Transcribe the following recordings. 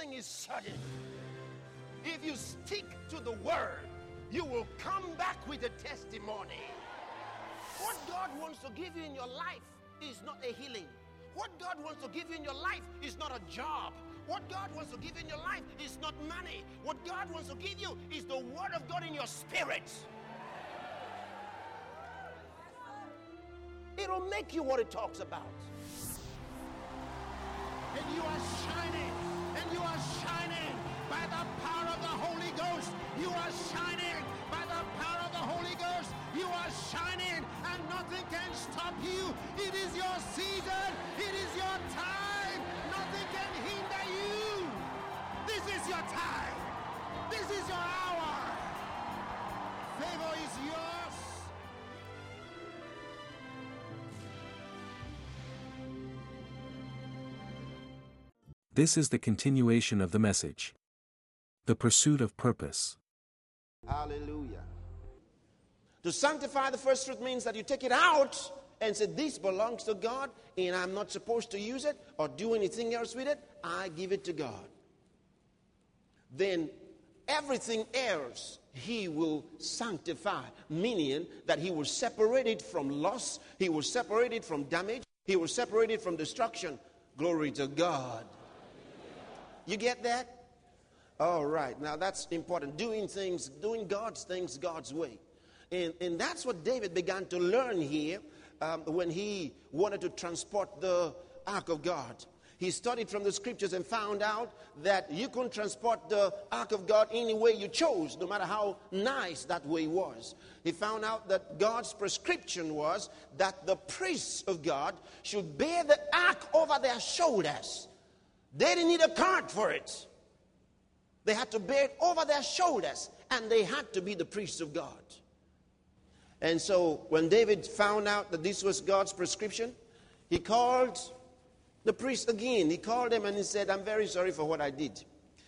Everything is sudden. If you stick to the word, you will come back with a testimony. What God wants to give you in your life is not a healing. What God wants to give you in your life is not a job. What God wants to give you in your life is not money. What God wants to give you is the word of God in your spirit. It'll make you what it talks about. And you are shining. And you are shining by the power of the Holy Ghost. You are shining by the power of the Holy Ghost. You are shining and nothing can stop you. It is your season. It is your time. Nothing can hinder you. This is your time. This is your hour. Favor is yours. This is the continuation of the message. The pursuit of purpose. Hallelujah. To sanctify the first fruit means that you take it out and say, this belongs to God and I'm not supposed to use it or do anything else with it. I give it to God. Then everything else he will sanctify, meaning that he will separate it from loss, he will separate it from damage, he will separate it from destruction. Glory to God. You get that? All right. Now that's important. Doing God's things God's way. And that's what David began to learn here when he wanted to transport the ark of God. He studied from the scriptures and found out that you couldn't transport the ark of God any way you chose, no matter how nice that way was. He found out that God's prescription was that the priests of God should bear the ark over their shoulders. They didn't need a cart for it. They had to bear it over their shoulders, and they had to be the priests of God. And so when David found out that this was God's prescription, he called the priest again. He called them and he said, I'm very sorry for what I did.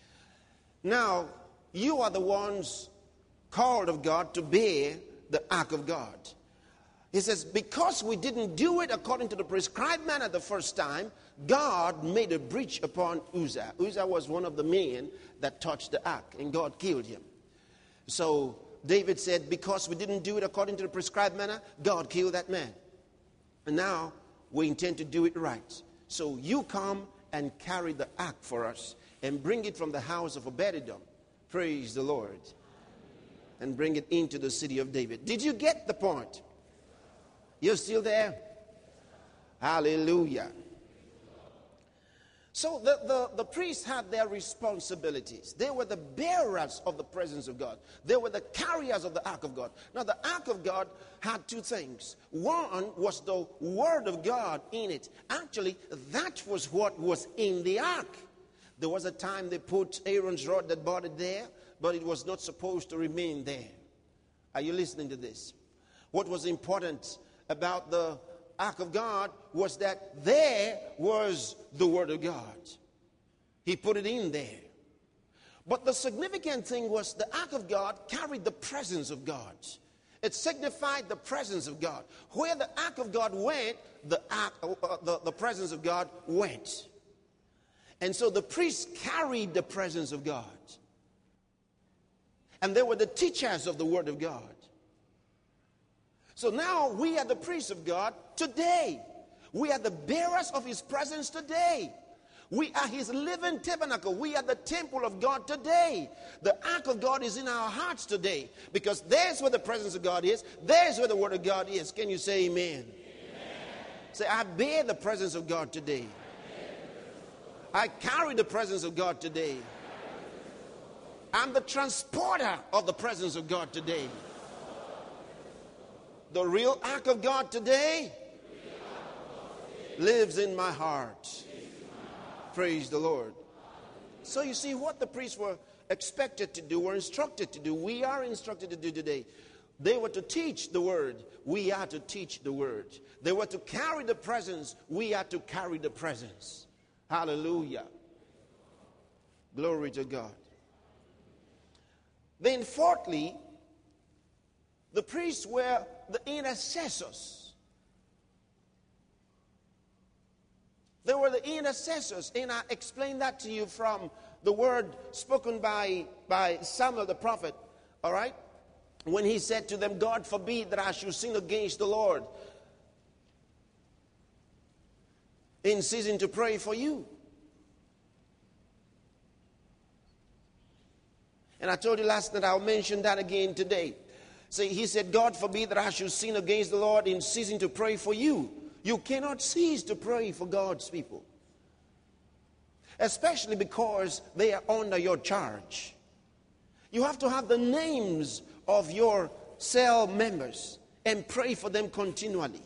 Now, you are the ones called of God to bear the ark of God. He says, because we didn't do it according to the prescribed manner the first time, God made a breach upon Uzzah. Uzzah was one of the men that touched the ark, and God killed him. So David said, because we didn't do it according to the prescribed manner, God killed that man. And now we intend to do it right. So you come and carry the ark for us and bring it from the house of Obed-Edom. Praise the Lord. And bring it into the city of David. Did you get the point? You're still there? Hallelujah. So the priests had their responsibilities. They were the bearers of the presence of God. They were the carriers of the ark of God. Now the ark of God had two things. One was the word of God in it. Actually, that was what was in the ark. There was a time they put Aaron's rod that budded there, but it was not supposed to remain there. Are you listening to this? What was important about the ark of God was that there was the word of God. He put it in there. But the significant thing was the ark of God carried the presence of God. It signified the presence of God. Where the ark of God went, the presence of God went. And so the priests carried the presence of God. And they were the teachers of the word of God. So now we are the priests of God today. We are the bearers of his presence today. We are his living tabernacle. We are the temple of God today. The ark of God is in our hearts today. Because there's where the presence of God is. There's where the word of God is. Can you say amen? Amen. Say, I bear the presence of God today. I carry the presence of God today. I'm the transporter of the presence of God today. The real ark of God today lives in my heart. Praise the Lord. So you see what the priests were expected to do, were instructed to do. We are instructed to do today. They were to teach the word. We are to teach the word. They were to carry the presence. We are to carry the presence. Hallelujah. Glory to God. Then fourthly, the priests were the intercessors. They were the intercessors. And I explained that to you from the word spoken by Samuel the prophet. All right? When he said to them, God forbid that I should sin against the Lord in ceasing to pray for you. And I told you last night, I'll mention that again today. See, he said, God forbid that I should sin against the Lord in ceasing to pray for you. You cannot cease to pray for God's people, especially because they are under your charge. You have to have the names of your cell members and pray for them continually.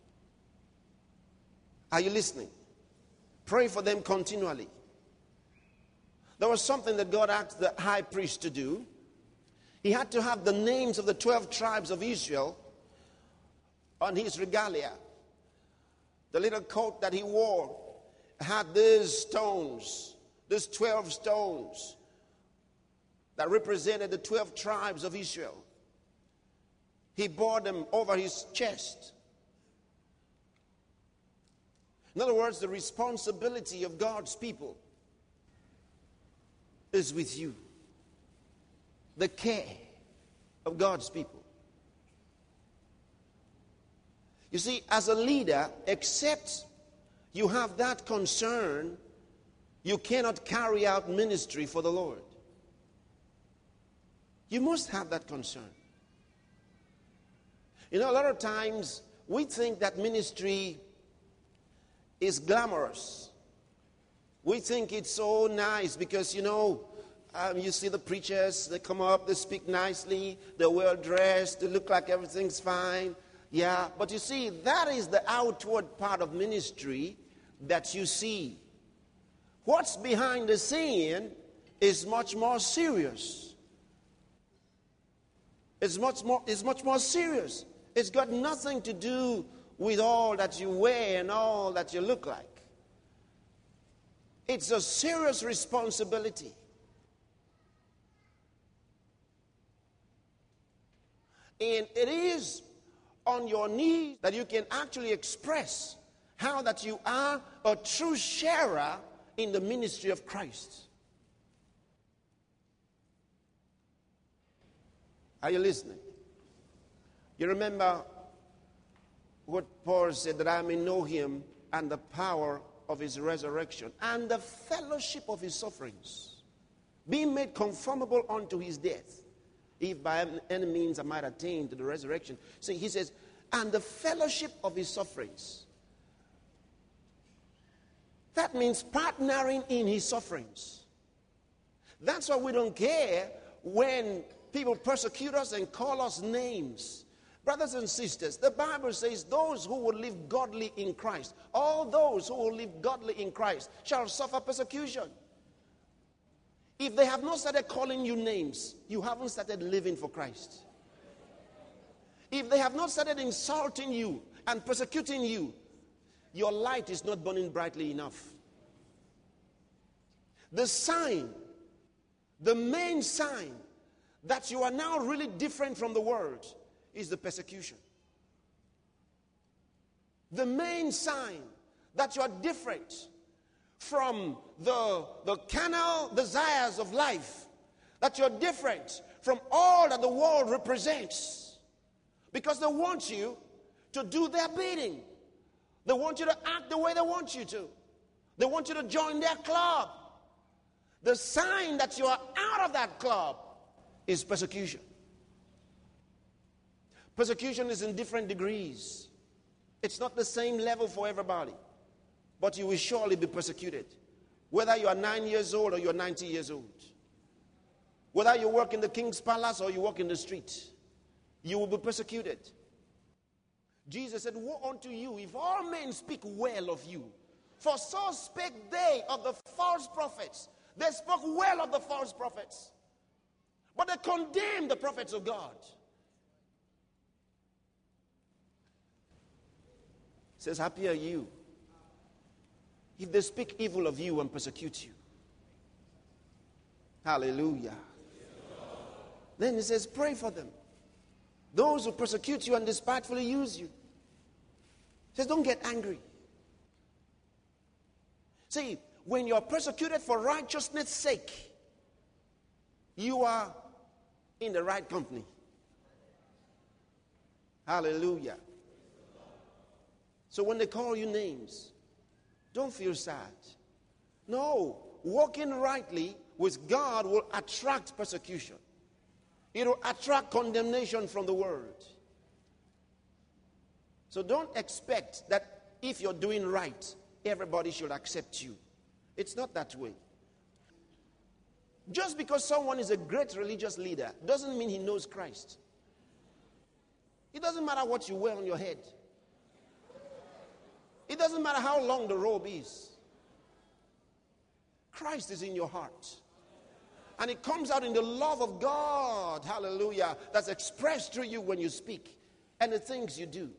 Are you listening? Pray for them continually. There was something that God asked the high priest to do. He had to have the names of the 12 tribes of Israel on his regalia. The little coat that he wore had these stones, these 12 stones that represented the 12 tribes of Israel. He bore them over his chest. In other words, the responsibility of God's people is with you. The care of God's people. You see, as a leader, except you have that concern, you cannot carry out ministry for the Lord. You must have that concern. You know, a lot of times we think that ministry is glamorous. We think it's so nice because, you see the preachers, they come up, they speak nicely, they're well dressed, they look like everything's fine. Yeah, but you see, that is the outward part of ministry that you see. What's behind the scene is much more serious. It's much more serious. It's got nothing to do with all that you wear and all that you look like. It's a serious responsibility. And it is on your knees that you can actually express how that you are a true sharer in the ministry of Christ. Are you listening? You remember what Paul said, that I may know him and the power of his resurrection and the fellowship of his sufferings, being made conformable unto his death, if by any means I might attain to the resurrection. See, he says, and the fellowship of his sufferings. That means partnering in his sufferings. That's why we don't care when people persecute us and call us names. Brothers and sisters, the Bible says those who will live godly in Christ, all those who will live godly in Christ shall suffer persecution. If they have not started calling you names, you haven't started living for Christ. If they have not started insulting you and persecuting you, your light is not burning brightly enough. The sign, the main sign that you are now really different from the world is the persecution. The main sign that you are different from the carnal desires of life, that you're different from all that the world represents, because they want you to do their bidding. They want you to act the way they want you to. They want you to join their club. The sign that you are out of that club is persecution. Persecution is in different degrees. It's not the same level for everybody. But you will surely be persecuted. Whether you are 9 years old or you are 90 years old. Whether you work in the king's palace or you work in the street, you will be persecuted. Jesus said, woe unto you if all men speak well of you. For so spake they of the false prophets. They spoke well of the false prophets. But they condemned the prophets of God. It says, happy are you if they speak evil of you and persecute you. Hallelujah. Then he says, pray for them. Those who persecute you and despitefully use you. He says, don't get angry. See, when you're persecuted for righteousness' sake, you are in the right company. Hallelujah. So when they call you names, don't feel sad. No, walking rightly with God will attract persecution. It will attract condemnation from the world. So don't expect that if you're doing right, everybody should accept you. It's not that way. Just because someone is a great religious leader doesn't mean he knows Christ. It doesn't matter what you wear on your head. It doesn't matter how long the robe is. Christ is in your heart. And it comes out in the love of God, hallelujah, that's expressed through you when you speak and the things you do.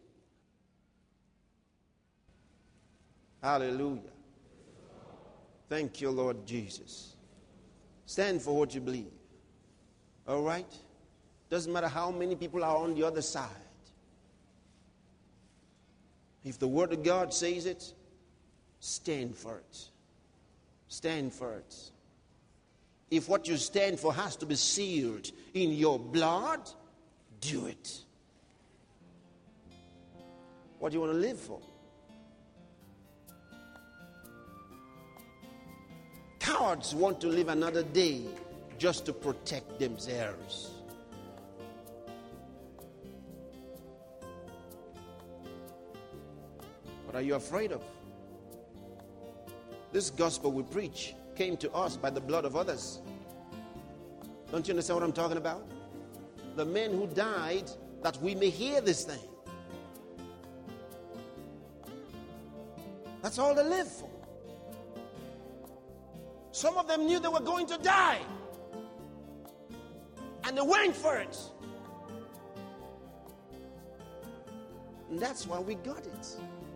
Hallelujah. Thank you, Lord Jesus. Stand for what you believe. All right? Doesn't matter how many people are on the other side. If the Word of God says it, stand for it. Stand for it. If what you stand for has to be sealed in your blood, do it. What do you want to live for? Cowards want to live another day just to protect themselves. What are you afraid of? This gospel we preach came to us by the blood of others. Don't you understand what I'm talking about? The men who died that we may hear this thing. That's all they live for. Some of them knew they were going to die, and they went for it. And that's why we got it.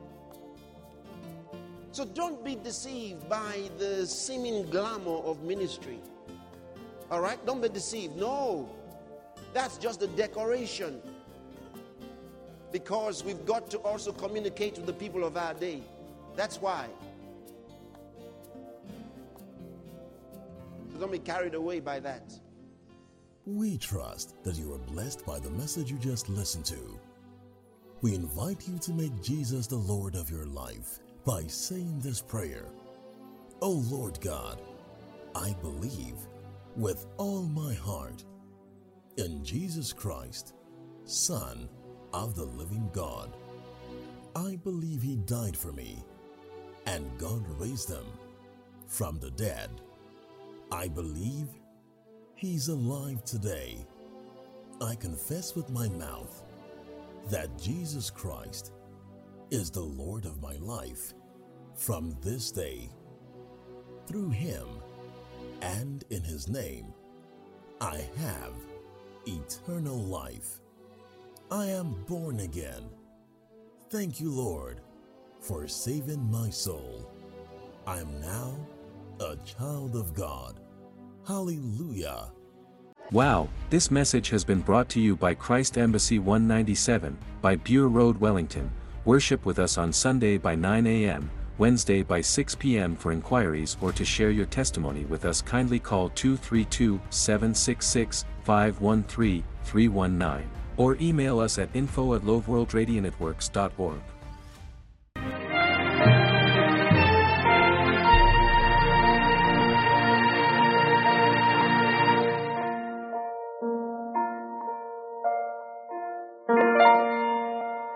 So don't be deceived by the seeming glamour of ministry. All right? Don't be deceived. No. That's just a decoration. Because we've got to also communicate with the people of our day. That's why. So don't be carried away by that. We trust that you are blessed by the message you just listened to. We invite you to make Jesus the Lord of your life by saying this prayer. Oh Lord God, I believe with all my heart in Jesus Christ, Son of the living God. I believe He died for me and God raised Him from the dead. I believe He's alive today. I confess with my mouth that Jesus Christ is the Lord of my life from this day. Through Him and in His name, I have eternal life. I am born again. Thank you, Lord, for saving my soul. I am now a child of God. Hallelujah. Wow, this message has been brought to you by Christ Embassy 197, by Bure Road, Wellington. Worship with us on Sunday by 9 a.m., Wednesday by 6 p.m. For inquiries or to share your testimony with us, kindly call 232-766-513-319 or email us at info@loveworldradionetworks.org.